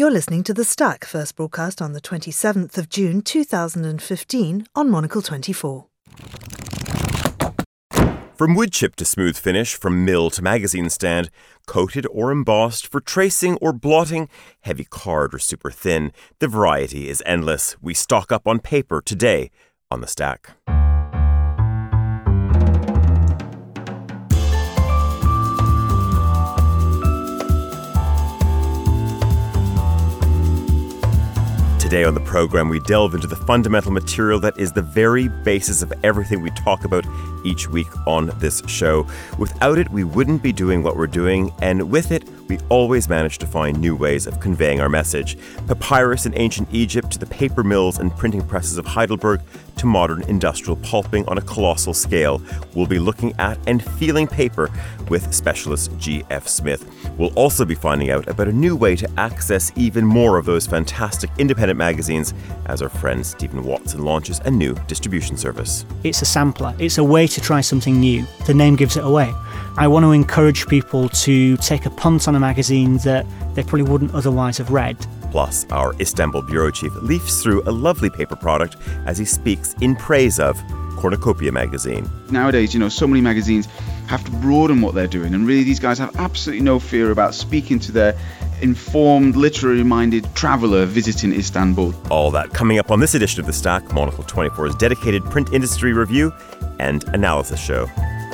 You're listening to The Stack, first broadcast on the 27th of June 2015 on Monocle 24. From wood chip to smooth finish, from mill to magazine stand, coated or embossed, for tracing or blotting, heavy card or super thin, the variety is endless. We stock up on paper today on The Stack. Today on the program, we delve into the fundamental material that is the very basis of everything we talk about each week on this show. Without it, we wouldn't be doing what we're doing, and with it, we always manage to find new ways of conveying our message. Papyrus in ancient Egypt to the paper mills and printing presses of Heidelberg to modern industrial pulping on a colossal scale. We'll be looking at and feeling paper with specialist G.F. Smith. We'll also be finding out about a new way to access even more of those fantastic independent magazines as our friend Stephen Watson launches a new distribution service. It's a sampler. It's a way to try something new. The name gives it away. I want to encourage people to take a punt on a magazine that they probably wouldn't otherwise have read. Plus, our Istanbul bureau chief leafs through a lovely paper product as he speaks in praise of Cornucopia magazine. Nowadays, so many magazines have to broaden what they're doing, and really these guys have absolutely no fear about speaking to their informed, literary-minded traveller visiting Istanbul. All that coming up on this edition of The Stack, Monocle 24's dedicated print industry review and analysis show.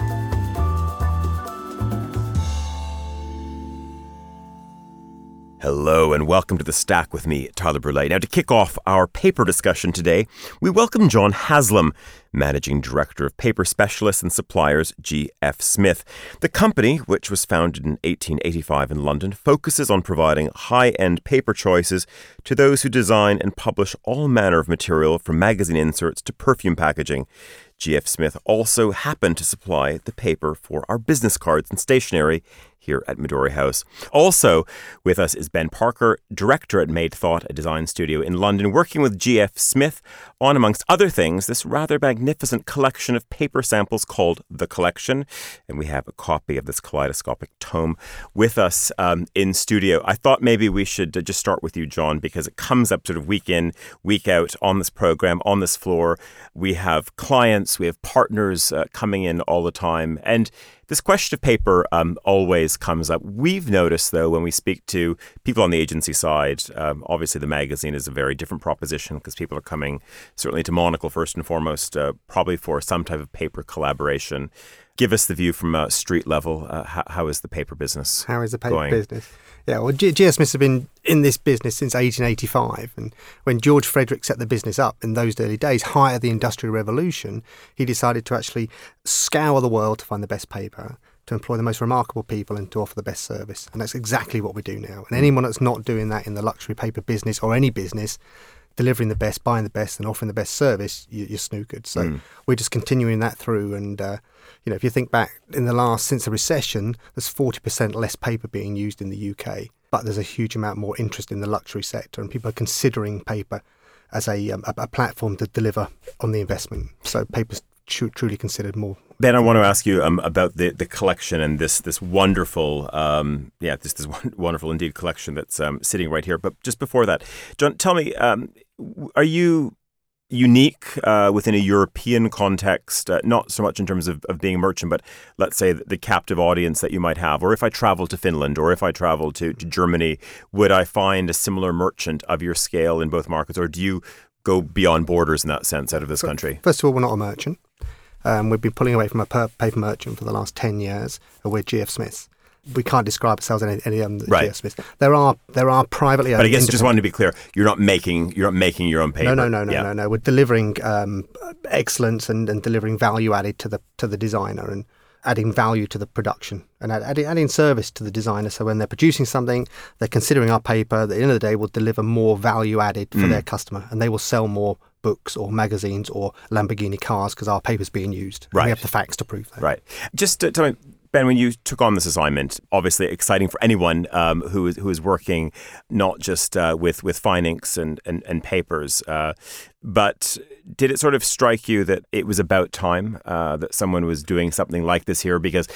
Hello and welcome to The Stack with me, Tyler Brulé. Now, to kick off our paper discussion today, we welcome John Haslam, Managing Director of Paper Specialists and Suppliers, G.F. Smith. The company, which was founded in 1885 in London, focuses on providing high-end paper choices to those who design and publish all manner of material from magazine inserts to perfume packaging. G.F. Smith also happened to supply the paper for our business cards and stationery here at Midori House. Also with us is Ben Parker, director at Made Thought, a design studio in London, working with G.F. Smith on, amongst other things, this rather magnificent collection of paper samples called The Collection. And we have a copy of this kaleidoscopic tome with us in studio. I thought maybe we should just start with you, John, because it comes up sort of week in, week out on this program, on this floor. We have clients, we have partners coming in all the time. And this question of paper always comes up. We've noticed, though, when we speak to people on the agency side, obviously the magazine is a very different proposition because people are coming certainly to Monocle first and foremost, probably for some type of paper collaboration. Give us the view from street level. How is the paper business How is the paper going? business? Yeah, well, G.F. Smith has been in this business since 1885. And when George Frederick set the business up in those early days, height of the Industrial Revolution, he decided to actually scour the world to find the best paper, to employ the most remarkable people and to offer the best service. And that's exactly what we do now. And anyone that's not doing that in the luxury paper business or any business, delivering the best, buying the best and offering the best service, you're snookered. So we're just continuing that through. And, if you think back since the recession, there's 40% less paper being used in the UK. But there's a huge amount more interest in the luxury sector, and people are considering paper as a platform to deliver on the investment. So paper's truly considered more. Ben, I want to ask you about the collection and this wonderful, this wonderful indeed collection that's sitting right here. But just before that, John, tell me, are you unique within a European context, not so much in terms of being a merchant, but let's say the captive audience that you might have, or if I travel to Finland or if I travel to Germany, would I find a similar merchant of your scale in both markets, or do you go beyond borders in that sense out of this country? First of all, we're not a merchant. We've been pulling away from a paper merchant for the last 10 years. We're G.F. Smith. We can't describe ourselves any right. G.F. Smith. There are privately owned. But I guess just wanted to be clear, you're not making your own paper. No. We're delivering excellence and delivering value added to the designer and adding value to the production and adding service to the designer. So when they're producing something, they're considering our paper. At the end of the day, will deliver more value added for their customer, and they will sell more books or magazines or Lamborghini cars because our paper's being used. Right. We have the facts to prove that. Right. Just tell me, Ben, when you took on this assignment, obviously exciting for anyone who is working not just with fine inks and papers, but did it sort of strike you that it was about time that someone was doing something like this here? Because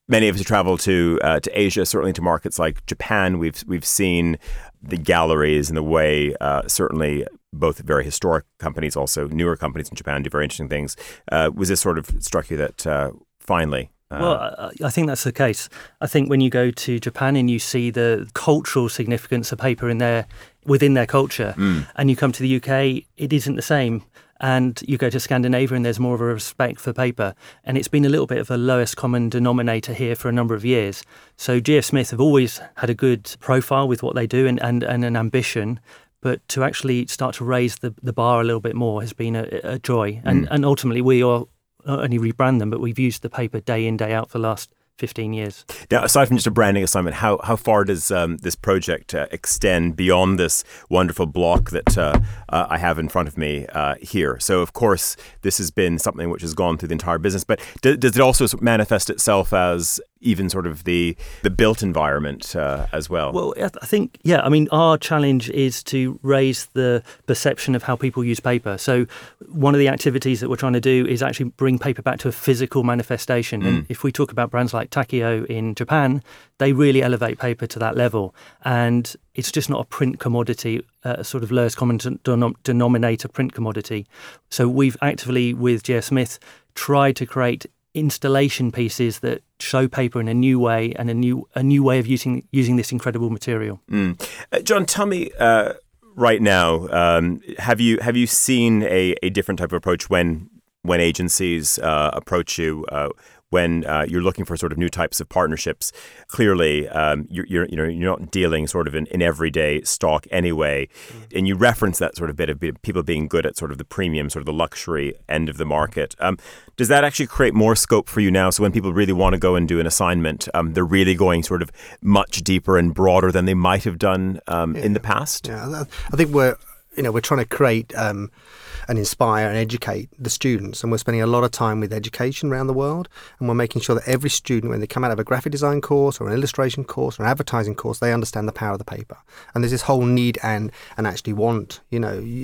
many of us who travel to Asia, certainly to markets like Japan, we've seen the galleries and the way certainly both very historic companies, also newer companies in Japan do very interesting things. Was this sort of struck you that finally? Well, I think that's the case. I think when you go to Japan and you see the cultural significance of paper within their culture, and you come to the UK, it isn't the same. And you go to Scandinavia and there's more of a respect for paper. And it's been a little bit of a lowest common denominator here for a number of years. So GF Smith have always had a good profile with what they do and an ambition. But to actually start to raise the bar a little bit more has been a joy. And ultimately we are not only rebrand them, but we've used the paper day in, day out for the last 15 years. Now, aside from just a branding assignment, how far does this project extend beyond this wonderful block that I have in front of me here? So, of course, this has been something which has gone through the entire business, but does it also manifest itself as even sort of the built environment as well? Well, I think, our challenge is to raise the perception of how people use paper. So one of the activities that we're trying to do is actually bring paper back to a physical manifestation. And if we talk about brands like Takeo in Japan, they really elevate paper to that level. And it's just not a print commodity, a sort of lowest common denominator print commodity. So we've actively, with GF Smith, tried to create installation pieces that show paper in a new way and a new way of using this incredible material. John, tell me right now, have you seen a different type of approach when agencies approach you? When you're looking for sort of new types of partnerships, clearly you're not dealing sort of in everyday stock anyway, and you reference that sort of bit of people being good at sort of the premium, sort of the luxury end of the market. Does that actually create more scope for you now? So when people really want to go and do an assignment, they're really going sort of much deeper and broader than they might have done in the past? Yeah, I think we're trying to create and inspire and educate the students, and we're spending a lot of time with education around the world, and we're making sure that every student, when they come out of a graphic design course or an illustration course or an advertising course, they understand the power of the paper. And there's this whole need and actually want. You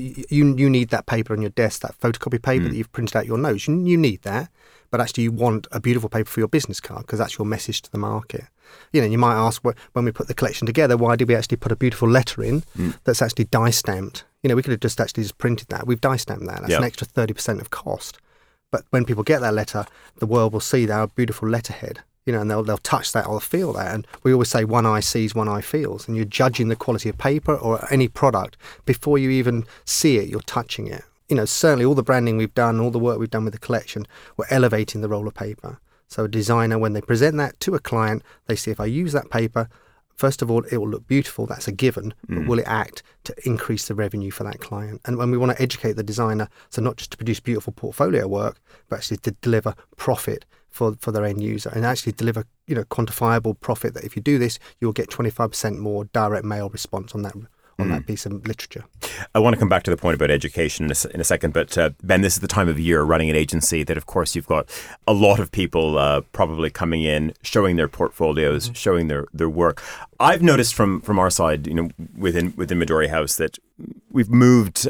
need that paper on your desk, that photocopy paper that you've printed out your notes. You need that, but actually you want a beautiful paper for your business card because that's your message to the market. You might ask, when we put the collection together, why did we actually put a beautiful letter in that's actually die stamped? We could have just printed that. We've die stamped that. That's an extra 30% of cost. But when people get that letter, the world will see our beautiful letterhead, and they'll touch that or feel that. And we always say one eye sees, one eye feels. And you're judging the quality of paper or any product before you even see it, you're touching it. Certainly all the branding we've done, all the work we've done with the collection, we're elevating the role of paper. So a designer, when they present that to a client, they see if I use that paper, first of all, it will look beautiful. That's a given. But will it act to increase the revenue for that client? And when we want to educate the designer, so not just to produce beautiful portfolio work, but actually to deliver profit for their end user and actually deliver, quantifiable profit that if you do this, you'll get 25% more direct mail response on that piece of literature. I want to come back to the point about education in a second, but Ben, this is the time of year running an agency that, of course, you've got a lot of people probably coming in, showing their portfolios, showing their work. I've noticed from our side, within Midori House, that we've moved.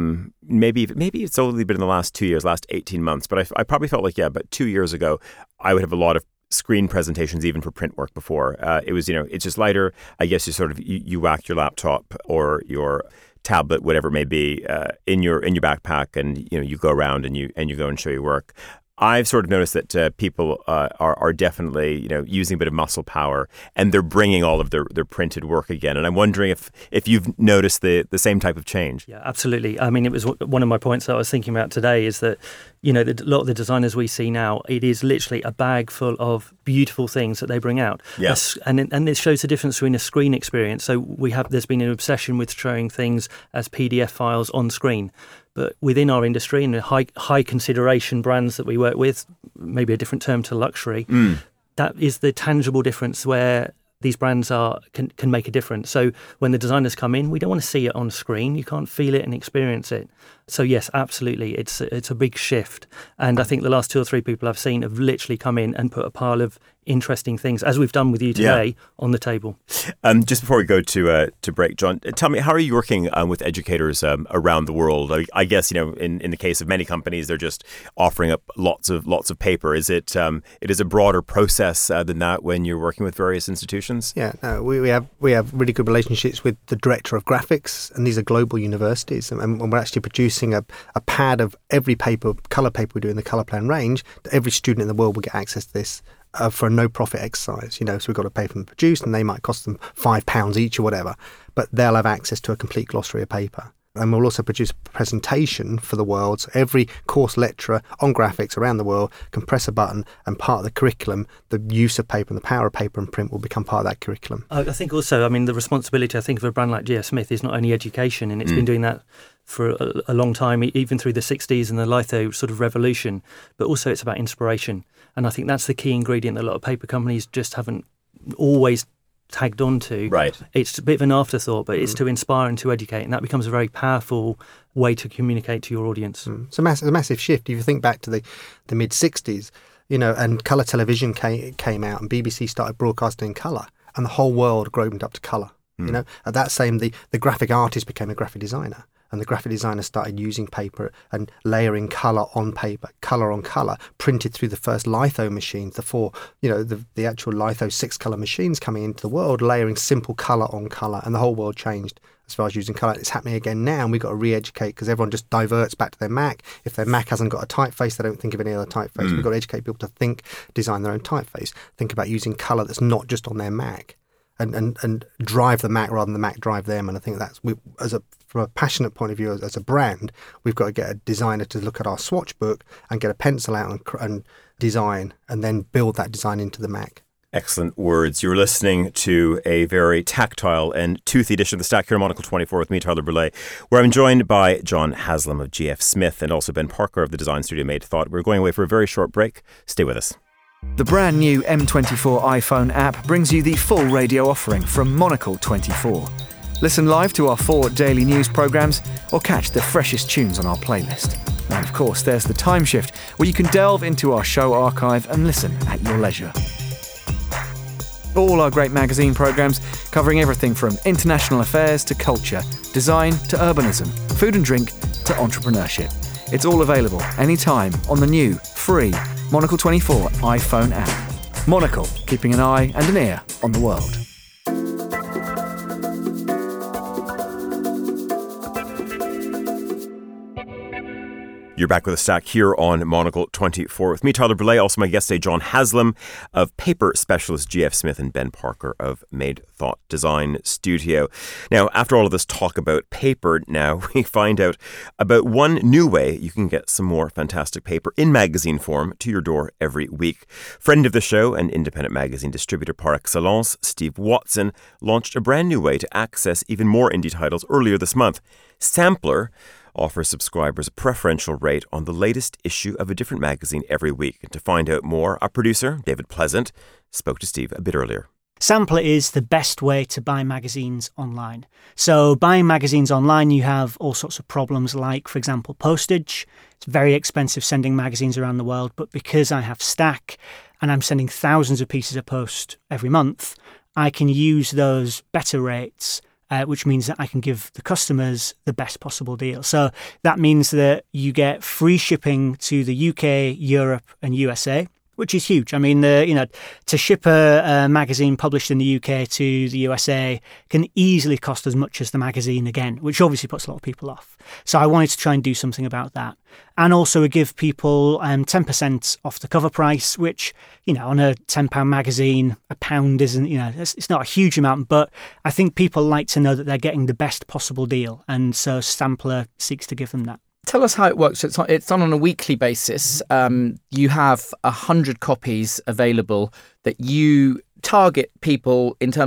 Maybe it's only been in the last 2 years, last 18 months, but I probably felt like about 2 years ago, I would have a lot of screen presentations even for print work before. It was, it's just lighter. I guess you sort of you whack your laptop or your tablet, whatever it may be, in your backpack, and you go around and you go and show your work. I've sort of noticed that people are definitely using a bit of muscle power, and they're bringing all of their printed work again. And I'm wondering if you've noticed the same type of change. Yeah, absolutely. I mean, it was one of my points that I was thinking about today is that a lot of the designers we see now, it is literally a bag full of beautiful things that they bring out. Yes, and it shows the difference between a screen experience. So there's been an obsession with showing things as PDF files on screen. But within our industry and the high consideration brands that we work with, maybe a different term to luxury, that is the tangible difference where these brands can make a difference. So when the designers come in, we don't want to see it on screen. You can't feel it and experience it. So yes, absolutely, it's a big shift. And I think the last 2 or 3 people I've seen have literally come in and put a pile of interesting things, as we've done with you today, on the table. Just before we go to break, John, tell me, how are you working with educators around the world? I guess, in the case of many companies, they're just offering up lots of paper. Is it is a broader process than that when you're working with various institutions? Yeah, no, we have really good relationships with the director of graphics, and these are global universities, and we're actually producing a pad of every colour paper we do in the Colour Plan range. Every student in the world will get access to this for a no-profit exercise. So we've got to pay for them to produce, and they might cost them £5 each or whatever, but they'll have access to a complete glossary of paper. And we'll also produce a presentation for the world. So every course lecturer on graphics around the world can press a button, and part of the curriculum, the use of paper and the power of paper and print will become part of that curriculum. I think also, the responsibility, I think, of a brand like GF Smith is not only education, and it's been doing that for a long time, even through the 60s and the litho sort of revolution, but also it's about inspiration. And I think that's the key ingredient that a lot of paper companies just haven't always tagged on to. Right. It's a bit of an afterthought, but it's to inspire and to educate, and that becomes a very powerful way to communicate to your audience. It's a massive shift. If you think back to the mid-60s, and colour television came out, and BBC started broadcasting in colour, and the whole world opened up to colour. At that same, the graphic artist became a graphic designer. And the graphic designer started using paper and layering colour on paper, colour on colour, printed through the first litho machines, the actual litho 6-colour machines coming into the world, layering simple colour on colour, and the whole world changed as far as using colour. It's happening again now, and we've got to re-educate, because everyone just diverts back to their Mac. If their Mac hasn't got a typeface, they don't think of any other typeface. We've got to educate people to design their own typeface, think about using colour that's not just on their Mac. And drive the Mac rather than the Mac drive them. And I think that's, from a passionate point of view as a brand, we've got to get a designer to look at our swatch book and get a pencil out and design, and then build that design into the Mac. Excellent words. You're listening to a very tactile and toothy edition of The Stack here on Monocle 24 with me, Tyler Brûlé, where I'm joined by John Haslam of GF Smith and also Ben Parker of the design studio Made Thought. We're going away for a very short break. Stay with us. The brand new M24 iPhone app brings you the full radio offering from Monocle 24. Listen live to our 4 daily news programmes or catch the freshest tunes on our playlist. And of course, there's the Time Shift, where you can delve into our show archive and listen at your leisure. All our great magazine programmes covering everything from international affairs to culture, design to urbanism, food and drink to entrepreneurship. It's all available anytime on the new, free Monocle 24 iPhone app. Monocle, keeping an eye and an ear on the world. You're back with a stack here on Monocle 24 with me, Tyler Brûlé. Also my guest today, John Haslam of paper specialist GF Smith, and Ben Parker of Made Thought Design Studio. Now, after all of this talk about paper, now we find out about one new way you can get some more fantastic paper in magazine form to your door every week. Friend of the show and independent magazine distributor par excellence, Steve Watson, launched a brand new way to access even more indie titles earlier this month. Sampler offers subscribers a preferential rate on the latest issue of a different magazine every week. And to find out more, our producer, David Pleasant, spoke to Steve a bit earlier. Sampler is the best way to buy magazines online. So buying magazines online, you have all sorts of problems like, for example, postage. It's very expensive sending magazines around the world, but because I have Stack and I'm sending thousands of pieces of post every month, I can use those better rates, which means that I can give the customers the best possible deal. So that means that you get free shipping to the UK, Europe and USA, which is huge. I mean, to ship a magazine published in the UK to the USA can easily cost as much as the magazine again, which obviously puts a lot of people off. So I wanted to try and do something about that. And also give people 10% off the cover price, which, on a £10 magazine, £1 isn't, it's not a huge amount, but I think people like to know that they're getting the best possible deal. And so Sampler seeks to give them that. Tell us how it works. It's done on a weekly basis. You have 100 copies available that you target people in terms of what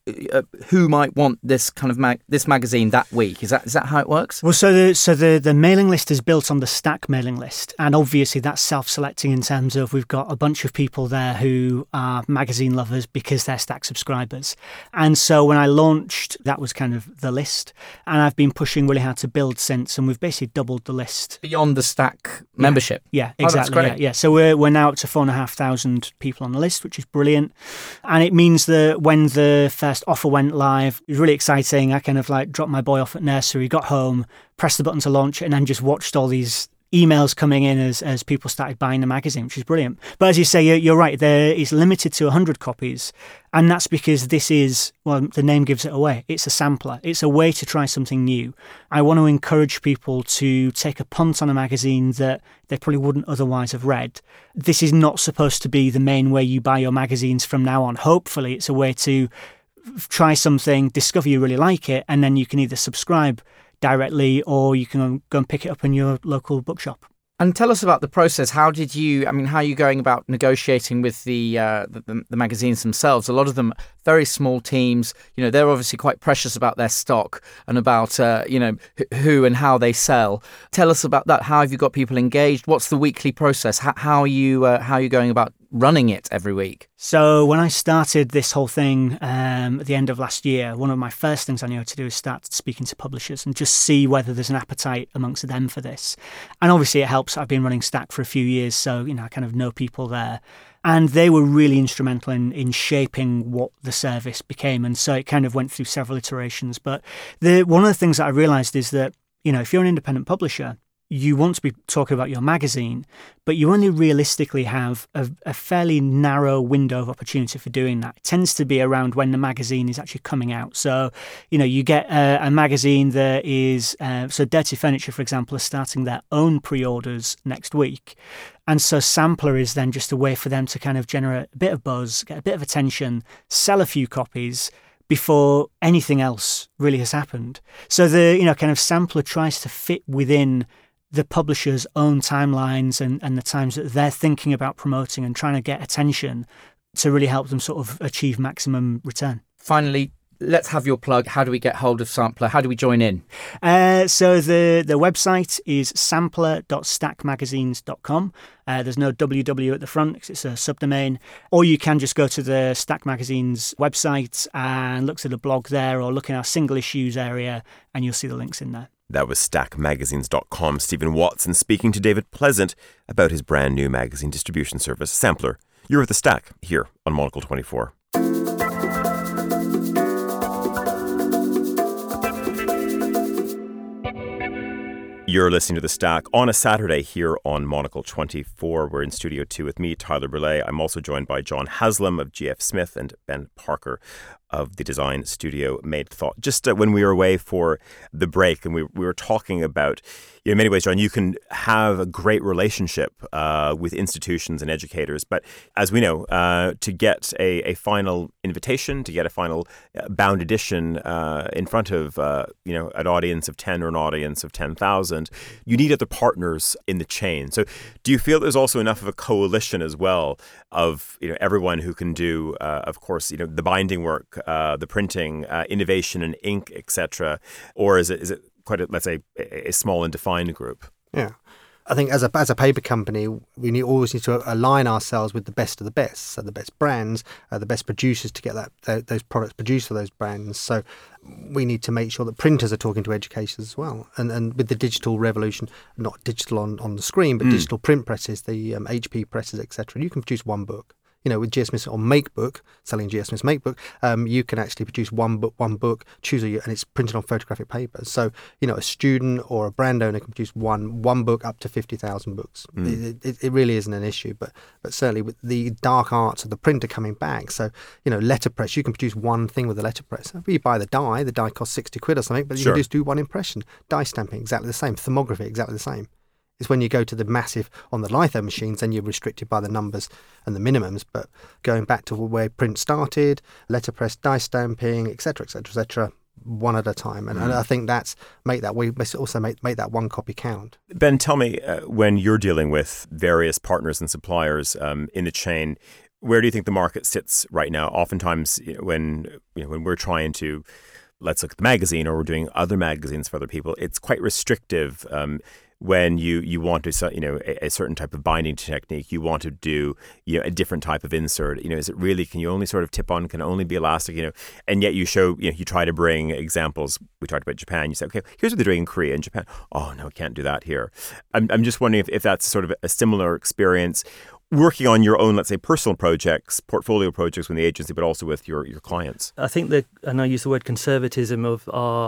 who might want this kind of this magazine that week? Is that how it works? Well, so the mailing list is built on the Stack mailing list, and obviously that's self-selecting in terms of we've got a bunch of people there who are magazine lovers because they're Stack subscribers. And so when I launched, that was kind of the list, and I've been pushing really hard to build since, and we've basically doubled the list beyond the Stack membership. Yeah, exactly. Oh, that's great. Yeah. So we're now up to 4,500 people on the list, which is brilliant, and it means that when the first offer went live, it was really exciting. I kind of like dropped my boy off at nursery, got home, pressed the button to launch it, and then just watched all these emails coming in as people started buying the magazine, which is brilliant. But as you say, you're right, it's limited to 100 copies, and that's because this is, well, the name gives it away. It's a sampler. It's a way to try something new. I want to encourage people to take a punt on a magazine that they probably wouldn't otherwise have read. This is not supposed to be the main way you buy your magazines from now on. Hopefully, it's a way to try something, discover you really like it, and then you can either subscribe directly or you can go and pick it up in your local bookshop. And tell us about the process. How are you going about negotiating with the magazines themselves? A lot of them, very small teams, they're obviously quite precious about their stock and about, who and how they sell. Tell us about that. How have you got people engaged? What's the weekly process? How are you going about running it every week? So when I started this whole thing at the end of last year, one of my first things I knew how to do is start speaking to publishers and just see whether there's an appetite amongst them for this. And obviously it helps. I've been running Stack for a few years, so I kind of know people there. And they were really instrumental in shaping what the service became. And so it kind of went through several iterations. But one of the things that I realised is that, if you're an independent publisher, you want to be talking about your magazine, but you only realistically have a fairly narrow window of opportunity for doing that. It tends to be around when the magazine is actually coming out. So, you get a magazine that is, so Dirty Furniture, for example, are starting their own pre-orders next week. And so Sampler is then just a way for them to kind of generate a bit of buzz, get a bit of attention, sell a few copies before anything else really has happened. So the, kind of Sampler tries to fit within the publisher's own timelines and the times that they're thinking about promoting and trying to get attention to really help them sort of achieve maximum return. Finally, let's have your plug. How do we get hold of Sampler? How do we join in? So the website is sampler.stackmagazines.com. There's no www at the front because it's a subdomain. Or you can just go to the Stack Magazines website and look to the blog there, or look in our single issues area and you'll see the links in there. That was stackmagazines.com. Stephen Watson speaking to David Pleasant about his brand new magazine distribution service, Sampler. You're at The Stack here on Monocle 24. You're listening to The Stack on a Saturday here on Monocle 24. We're in Studio 2 with me, Tyler Brûlé. I'm also joined by John Haslam of GF Smith and Ben Parker of the design studio Made Thought. Just when we were away for the break and we were talking about, in many ways, John, you can have a great relationship with institutions and educators. But as we know, to get a final invitation, to get a final bound edition in front of, an audience of 10 or an audience of 10,000, you need other partners in the chain. So do you feel there's also enough of a coalition as well of, everyone who can do, of course, the binding work, the printing, innovation and ink, etc., or is it quite let's say a small and defined group? Yeah, I think as a paper company, we always need to align ourselves with the best of the best, so the best brands, the best producers to get those products produced for those brands. So we need to make sure that printers are talking to educators as well, and with the digital revolution, not digital on the screen, but digital print presses, the HP presses, etc. You can produce one book. With GF Smith on MakeBook, selling GF Smith's MakeBook, you can actually produce one book, choose and it's printed on photographic paper. So, a student or a brand owner can produce one book up to 50,000 books. It really isn't an issue, but certainly with the dark arts of the printer coming back. So, letterpress, you can produce one thing with a letterpress. You buy the die costs 60 quid or something, but you can just do one impression. Die stamping, exactly the same. Thermography, exactly the same. It's when you go to the massive on the litho machines, then you're restricted by the numbers and the minimums. But going back to where print started, letterpress, die stamping, etc., one at a time. And I think we also make that one copy count. Ben, tell me, when you're dealing with various partners and suppliers in the chain, where do you think the market sits right now? Oftentimes, when we're trying to, let's look at the magazine, or we're doing other magazines for other people, it's quite restrictive. When you want to, a certain type of binding technique, you want to do, a different type of insert. Is it really, can you only sort of tip on, can it only be elastic, and yet you show, you try to bring examples. We talked about Japan. You say, okay, here's what they're doing in Korea and Japan. Oh, no, can't do that here. I'm just wondering if that's sort of a similar experience working on your own, let's say, personal projects, portfolio projects with the agency, but also with your clients. I think and I use the word conservatism of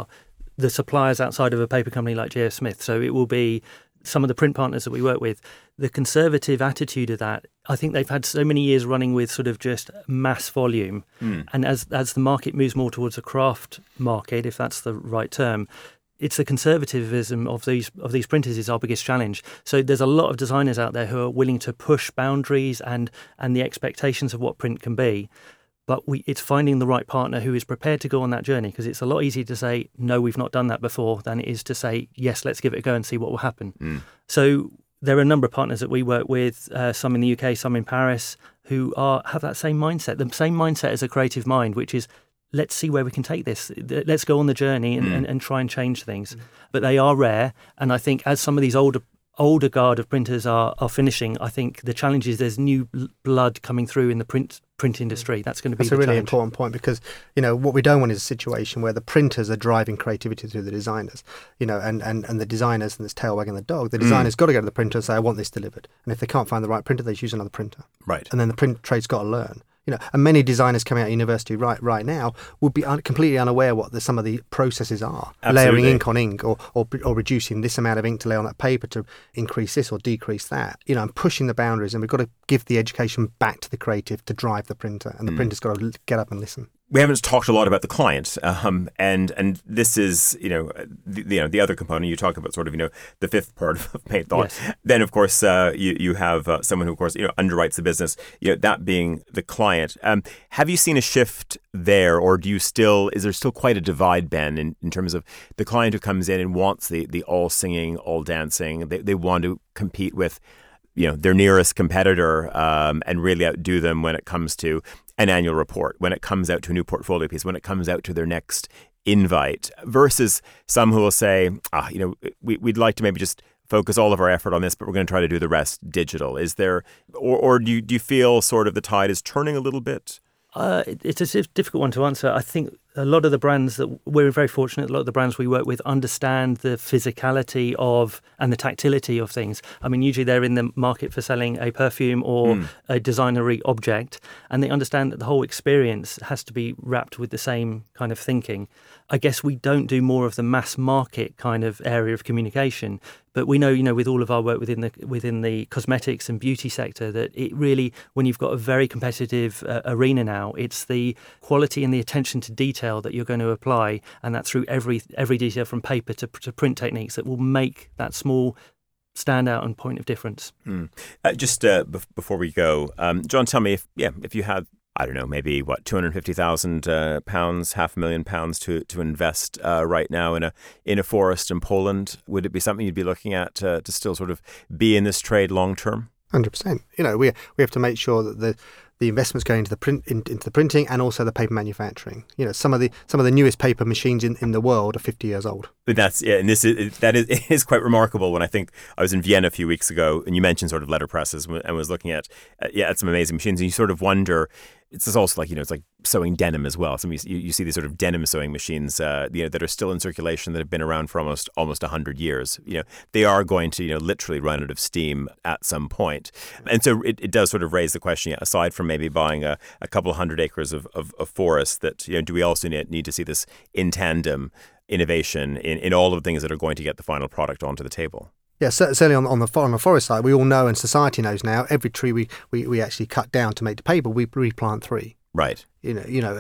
the suppliers outside of a paper company like J.F. Smith. So it will be some of the print partners that we work with. The conservative attitude of that, I think they've had so many years running with sort of just mass volume. And as the market moves more towards a craft market, if that's the right term, it's the conservatism of these printers is our biggest challenge. So there's a lot of designers out there who are willing to push boundaries and the expectations of what print can be. But it's finding the right partner who is prepared to go on that journey, because it's a lot easier to say, no, we've not done that before, than it is to say, yes, let's give it a go and see what will happen. So there are a number of partners that we work with, some in the UK, some in Paris, who have that same mindset, the same mindset as a creative mind, which is, let's see where we can take this. Let's go on the journey and try and change things. But they are rare. And I think as some of these older guard of printers are finishing, I think the challenge is there's new blood coming through in the print industry. That's going to be That's a really challenge. important point, because what we don't want is a situation where the printers are driving creativity through the designers, and the designers, and this tail wagging the dog. The designer's got to go to the printer and say, I want this delivered, and if they can't find the right printer, they use another printer, right? And then the print trade's got to learn. And many designers coming out of university right now would be completely unaware what some of the processes are. Absolutely. Layering ink on ink, or reducing this amount of ink to lay on that paper to increase this or decrease that. And pushing the boundaries, and we've got to give the education back to the creative to drive the printer, and the printer's got to get up and listen. We haven't talked a lot about the client, and this is the other component. You talk about sort of the fifth part of Paint Thought. Yes. Then of course you have someone who of course underwrites the business. That being the client. Have you seen a shift there, or is there still quite a divide, Ben, in terms of the client who comes in and wants the all singing, all dancing? They want to compete with their nearest competitor and really outdo them when it comes to an annual report, when it comes out to a new portfolio piece, when it comes out to their next invite, versus some who will say, we'd like to maybe just focus all of our effort on this, but we're going to try to do the rest digital. Is there, or do you feel sort of the tide is turning a little bit? It's a difficult one to answer. I think a lot of the brands that we're very fortunate, a lot of the brands we work with understand the physicality of and the tactility of things. I mean, usually they're in the market for selling a perfume or a designery object, and they understand that the whole experience has to be wrapped with the same kind of thinking. I guess we don't do more of the mass market kind of area of communication, but we know, with all of our work within the cosmetics and beauty sector, that it really, when you've got a very competitive arena now, it's the quality and the attention to detail that you're going to apply, and that's through every detail from paper to print techniques that will make that small standout and point of difference. Just before we go, John, tell me if you had, I don't know, maybe £250,000, £500,000 to invest right now in a forest in Poland, would it be something you'd be looking at to still sort of be in this trade long term? 100%. We have to make sure that the investments going into the printing and also the paper manufacturing. Some of the newest paper machines in the world are 50 years old. But and it is quite remarkable. When I think I was in Vienna a few weeks ago, and you mentioned sort of letter presses, and was looking at some amazing machines, and you sort of wonder. It's also like it's like sewing denim as well. So you see these sort of denim sewing machines, that are still in circulation, that have been around for almost 100 years. They are going to literally run out of steam at some point, and so it does sort of raise the question. Aside from maybe buying a couple of 100 acres of forest, that do we also need to see this in tandem innovation in all of the things that are going to get the final product onto the table? Yeah, certainly on the forest side, we all know, and society knows now, every tree we actually cut down to make the paper, we replant 3. Right. And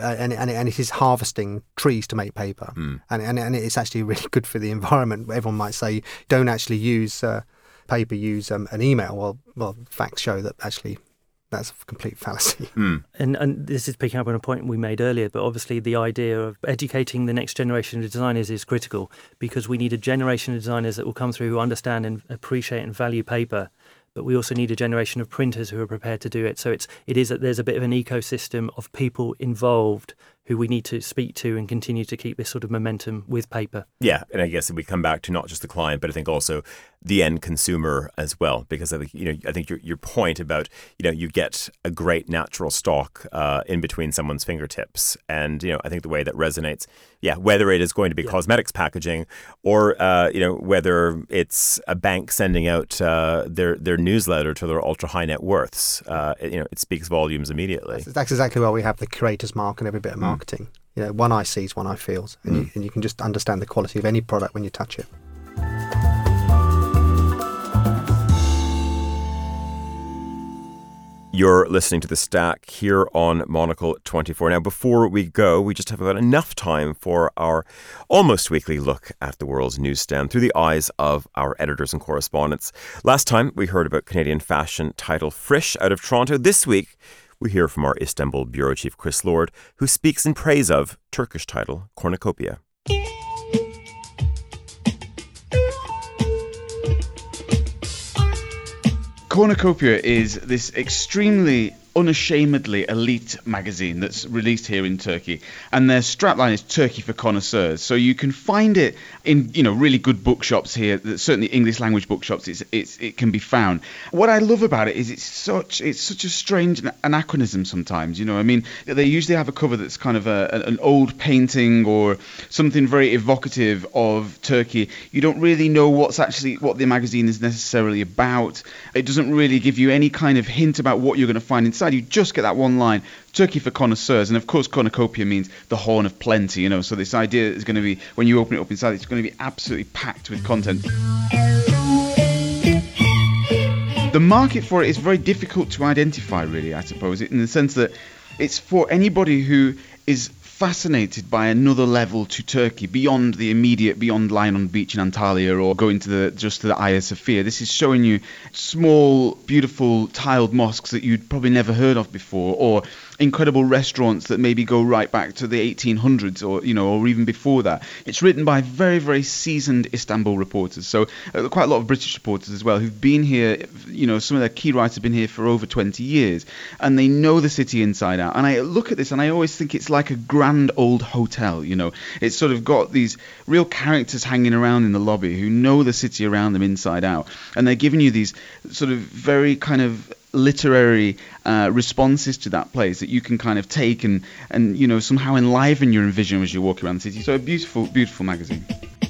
it is harvesting trees to make paper, and it's actually really good for the environment. Everyone might say don't actually use paper, use an email. Well, facts show that actually that's a complete fallacy. And this is picking up on a point we made earlier, but obviously the idea of educating the next generation of designers is critical, because we need a generation of designers that will come through who understand and appreciate and value paper, but we also need a generation of printers who are prepared to do it. So there's a bit of an ecosystem of people involved who we need to speak to and continue to keep this sort of momentum with paper. Yeah, and I guess we come back to not just the client, but I think also the end consumer as well, because I think your point about you get a great natural stock in between someone's fingertips, and I think the way that resonates, whether it is going to be cosmetics packaging or whether it's a bank sending out their newsletter to their ultra high net worths, it speaks volumes immediately. That's exactly why we have the creator's mark and every bit of marketing. One eye sees, one eye feels, and you can just understand the quality of any product when you touch it. You're listening to The Stack here on Monocle 24. Now, before we go, we just have about enough time for our almost weekly look at the world's newsstand through the eyes of our editors and correspondents. Last time, we heard about Canadian fashion title Frisch out of Toronto. This week, we hear from our Istanbul bureau chief, Chris Lord, who speaks in praise of Turkish title Cornucopia. Cornucopia is this extremely unashamedly elite magazine that's released here in Turkey, and their strapline is Turkey for Connoisseurs. So you can find it in really good bookshops here, certainly English language bookshops. It can be found. What I love about it is it's such a strange anachronism sometimes. They usually have a cover that's kind of an old painting or something very evocative of Turkey. You don't really know what the magazine is necessarily about. It doesn't really give you any kind of hint about what you're going to find inside. You just get that one line, Turkey for Connoisseurs, and of course Cornucopia means the horn of plenty, so this idea is going to be, when you open it up inside, it's going to be absolutely packed with content. The market for it is very difficult to identify, really, I suppose, in the sense that it's for anybody who is fascinated by another level to Turkey beyond lying on the beach in Antalya or going to the Hagia Sophia. This is showing you small, beautiful tiled mosques that you'd probably never heard of before, or incredible restaurants that maybe go right back to the 1800s or even before that. It's written by very, very seasoned Istanbul reporters, so quite a lot of British reporters as well, who've been here. Some of their key writers have been here for over 20 years, and they know the city inside out. And I look at this and I always think it's like a grand old hotel. It's sort of got these real characters hanging around in the lobby who know the city around them inside out, and they're giving you these sort of very kind of literary responses to that place that you can kind of take and somehow enliven your vision as you walk around the city. So a beautiful, beautiful magazine.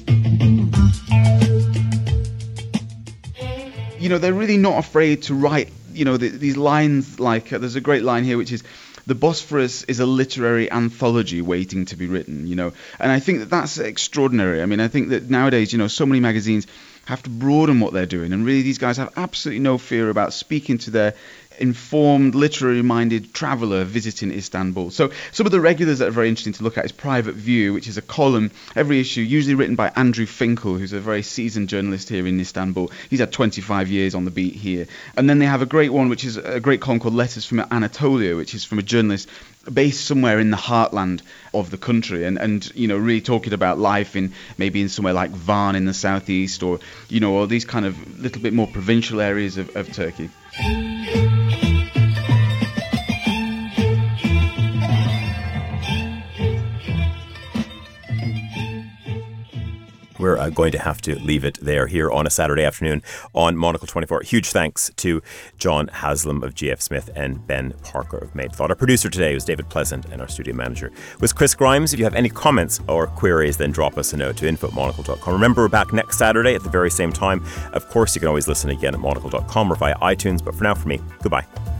They're really not afraid to write, these lines, like there's a great line here which is, the Bosphorus is a literary anthology waiting to be written, and I think that's extraordinary. I think that nowadays, so many magazines have to broaden what they're doing, and really these guys have absolutely no fear about speaking to their informed, literary-minded traveller visiting Istanbul. So some of the regulars that are very interesting to look at is Private View, which is a column every issue, usually written by Andrew Finkel, who's a very seasoned journalist here in Istanbul. He's had 25 years on the beat here. And then they have a great one, which is a great column called Letters from Anatolia, which is from a journalist based somewhere in the heartland of the country, and really talking about life in somewhere like Van in the southeast, or or these kind of little bit more provincial areas of Turkey. We're going to have to leave it there here on a Saturday afternoon on Monocle 24. Huge thanks to John Haslam of GF Smith and Ben Parker of Made Thought. Our producer today was David Pleasant, and our studio manager was Chris Grimes. If you have any comments or queries, then drop us a note to info@monocle.com. Remember, we're back next Saturday at the very same time. Of course, you can always listen again at monocle.com or via iTunes. But for now, for me, goodbye.